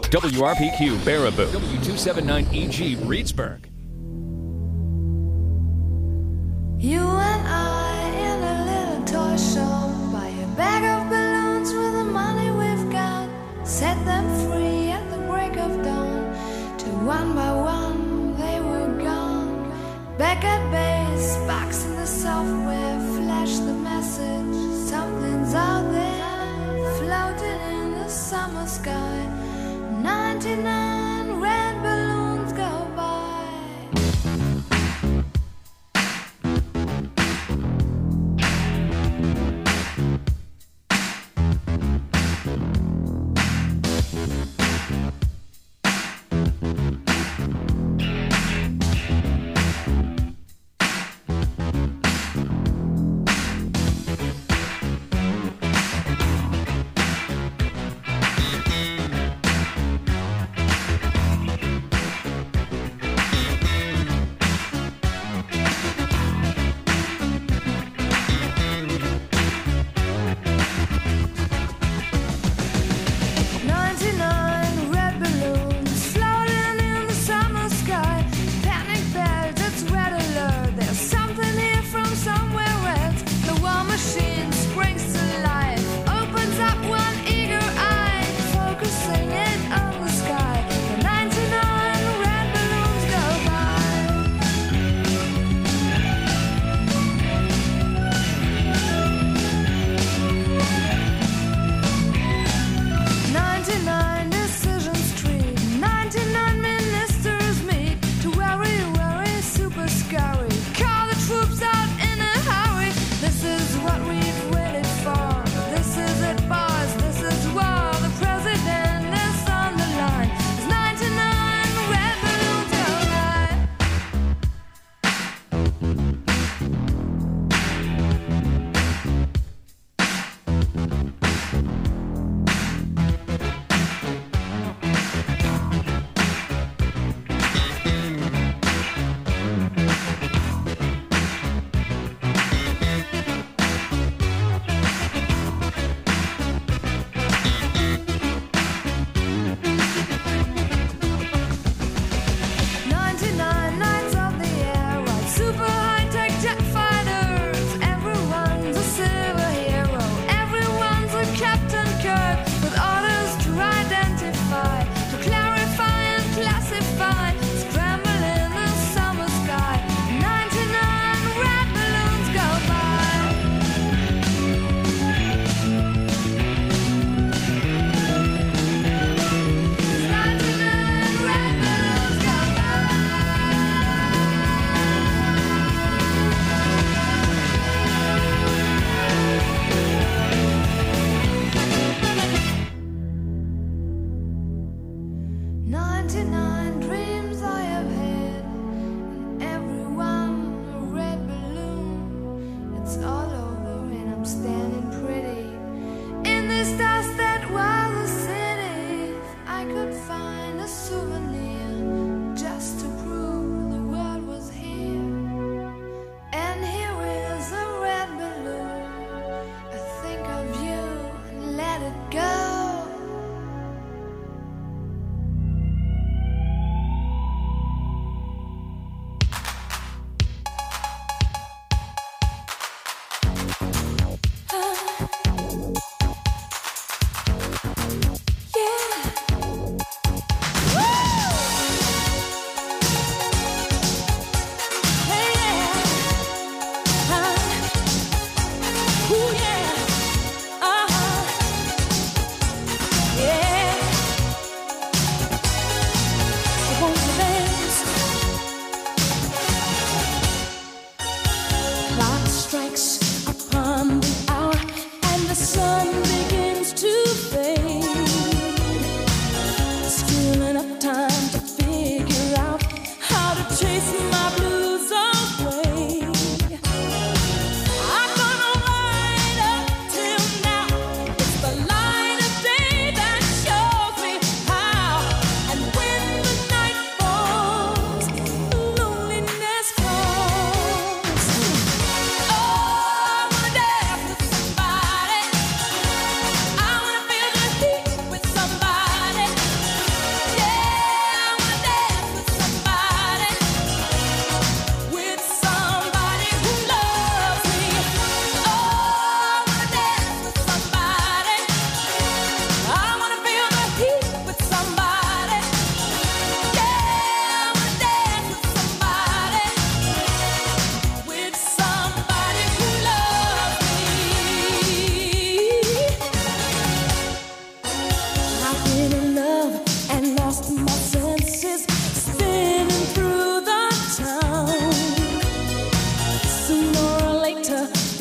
WRPQ Baraboo, W279EG Reedsburg. You and I in a little toy shop, buy a bag of balloons with the money we've got, set them free at the break of dawn, till one by one they were gone. Back at base, box in the software, flash the message, something's out there, floating in the summer sky. 99 red balloons go by.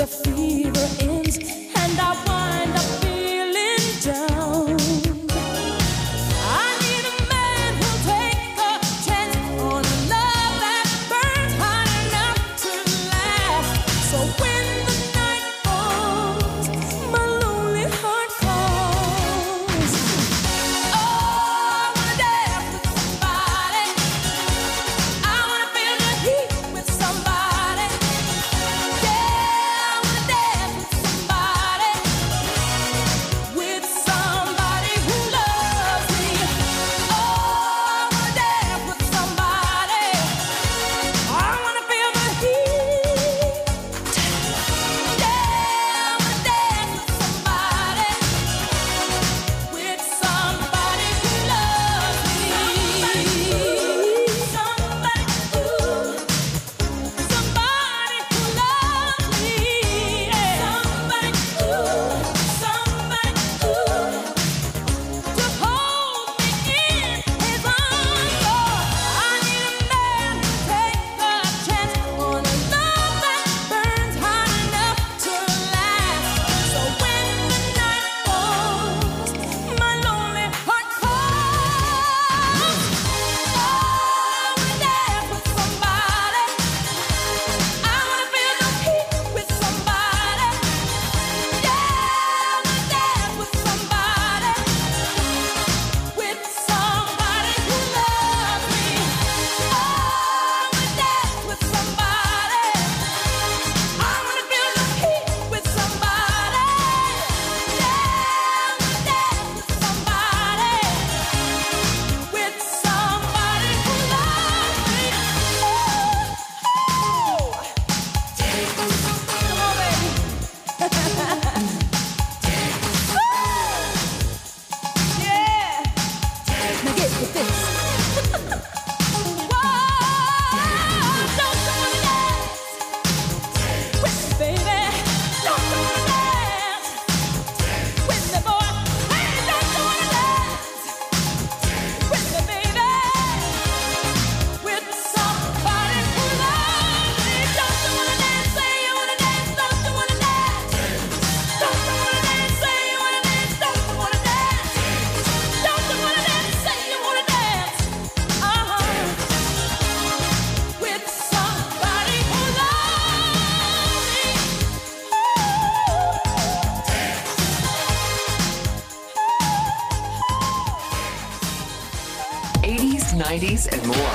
80s, 90s, and more.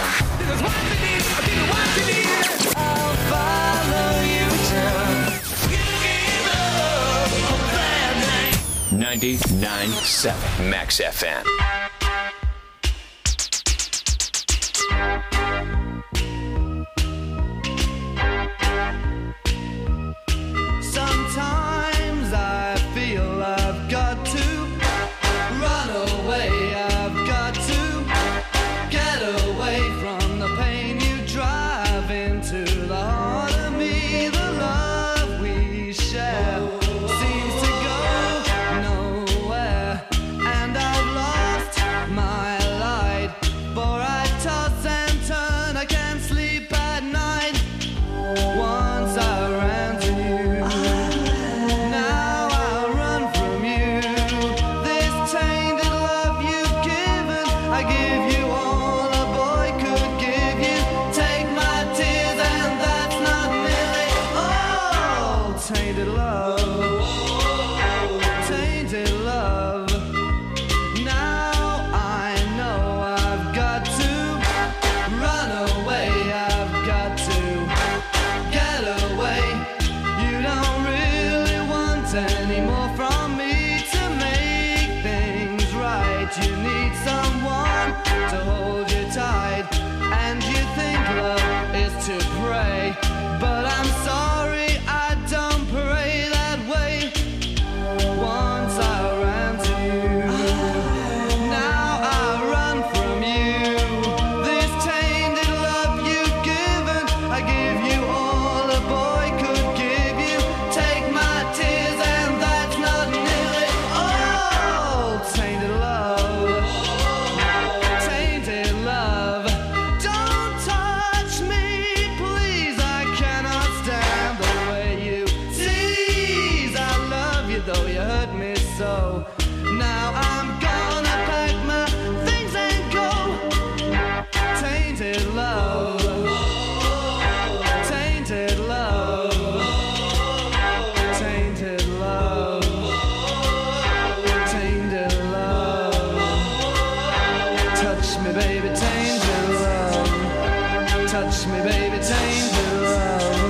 I'll follow you till 99.7 Max FM. Sometimes I feel I've got to run away. I've got to get away from the pain you drive into the heart of me. The love we share seems to go nowhere, and I've lost my light. For I toss and turn, I can't sleep at night. Once I ran to you, now I run from you. This tainted love you've given, I give you all a boy could give you. Take my tears and that's not nearly all. Tainted love, tainted love. Now I know I've got to run away. I've got to get away. You don't really want any more from me to make things right. You need someone to hold you tight, and you think love is to pray, but I'm sorry, I don't pray that way. Once I ran to you, now I run from you. This tainted love you've given, I give you all a boy could give you. Take my tears and that's not nearly all. Tainted love, tainted love. Don't touch me, please. Now I'm gonna pack my things and go. Tainted love, tainted love, tainted love, tainted love. Touch me, baby, tainted love. Touch me, baby, tainted love.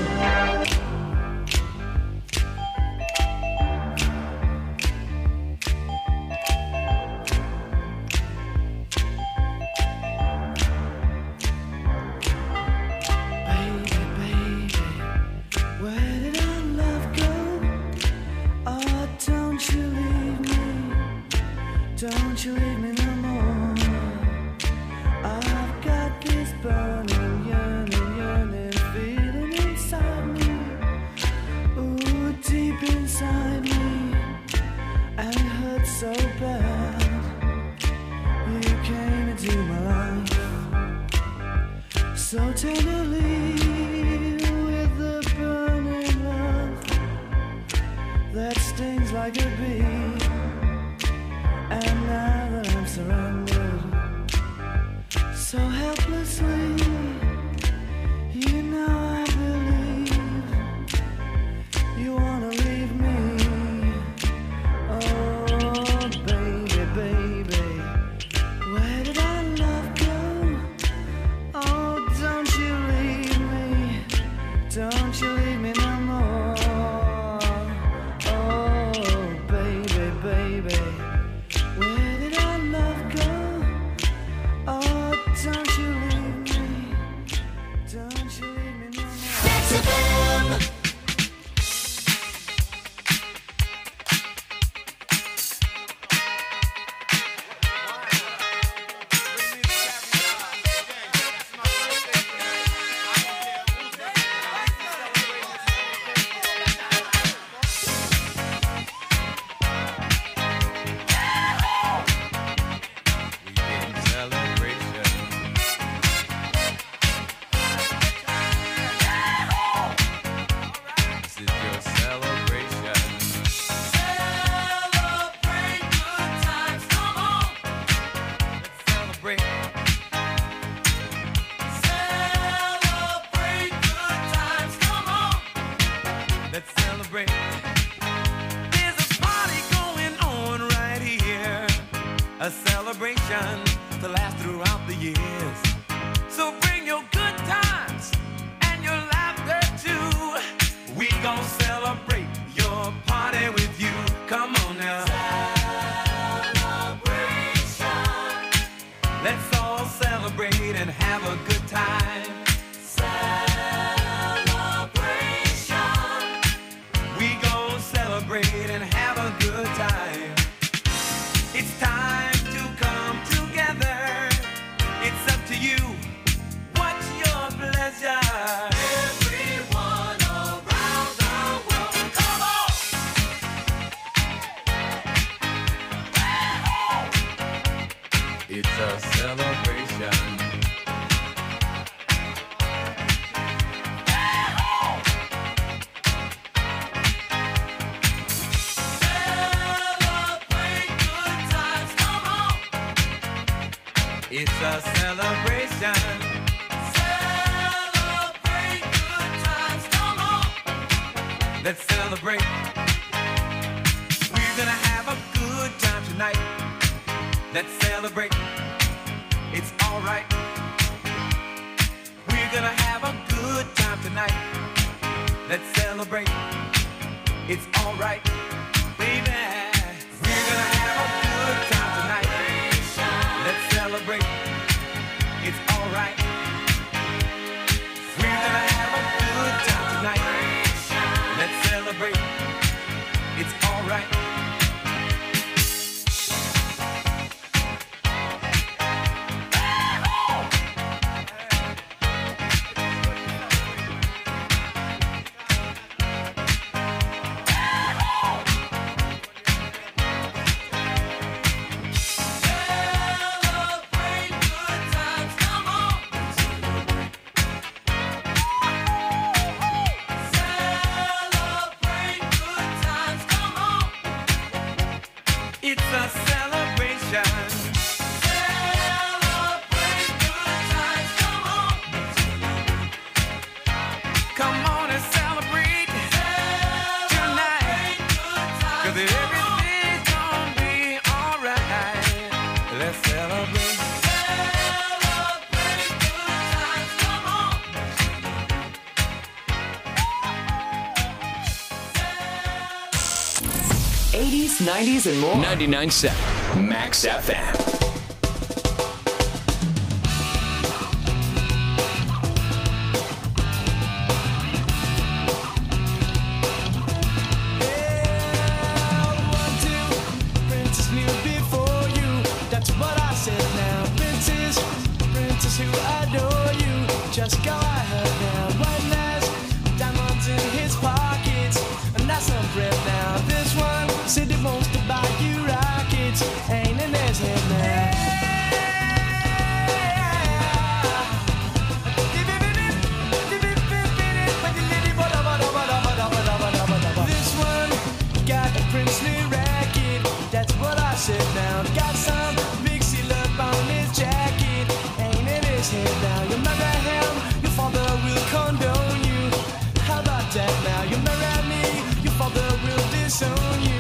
Don't you leave me no more. I've got this burning, yearning feeling inside me. Ooh, deep inside me. And it hurts so bad. You came into my life so tenderly with the burning love that stings like a bee. And now that I'm surrounded so helplessly, you know I believe you wanna leave me. Oh, baby, baby, where did our love go? Oh, don't you leave me, don't you leave me no more. Oh, baby, baby, where did our love go? Oh, don't you leave me. Don't you leave me no more. A celebration to last throughout the years. So bring your good times and your laughter too. We gon' celebrate your party with you. Come on now. Celebration. Let's all celebrate and have a good time. Celebration. We gon' celebrate and have a good time. It's time. It's up to you. What's your pleasure? Everyone around the world, come on! It's a celebration. It's a celebration. Celebrate good times, come on. Let's celebrate. We're gonna have a good time tonight. Let's celebrate. It's alright. We're gonna have a good time tonight. Let's celebrate. It's alright, baby. We're gonna have a good time tonight. Let's celebrate. It's alright. We're gonna have a good time tonight. Let's celebrate. It's alright. a celebration. Celebrate good times, come on. Come on and celebrate tonight. 'Cause everything's gonna be alright. Let's celebrate. Celebrate good times, come on. 80s, 90s, and more. 99.7 Max FM. Princess knew before you. That's what I said now. Princess, princess who adore you. Just go ahead now. One last diamonds in his pockets. And that's some bread now. This one said he wants to buy you rockets. Ain't in his head now. This one got a princely racket. That's what I said now. Got some big seal up on his jacket. Ain't in his head now. You marry him, your father will condone you. How about that now? You marry me, your father will disown you.